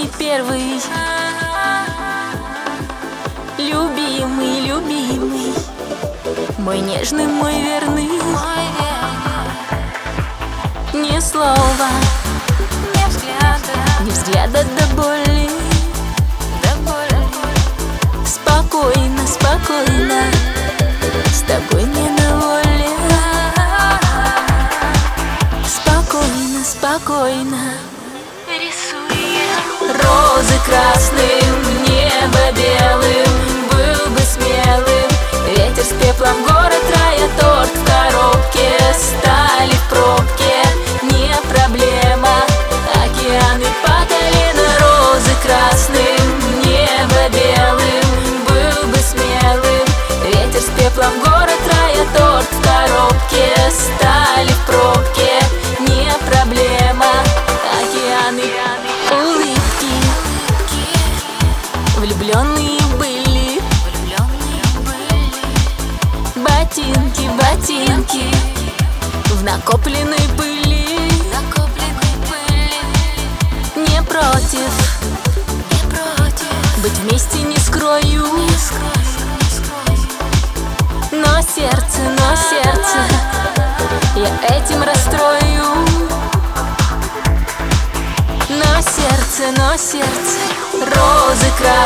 мой первый, любимый, любимый, мой нежный, мой верный. Ни слова, ни взгляда до боли. Спокойно, спокойно, с тобой не на воле. Спокойно, спокойно рисуем розы красным, небо белым. Был бы смелым ветер с пеплом, город рая, торт в коробке. Стали в пробке, не проблема, океаны по колено. Розы красным, небо белым. Был бы смелым ветер с пеплом, город рая, торт в коробке. Стали в пробке, не проблема, океаны. Улыбки влюбленные были, ботинки, ботинки в накопленной пыли. Не против быть вместе, не скрою. Но сердце я этим расстрою. Но сердце розы красные.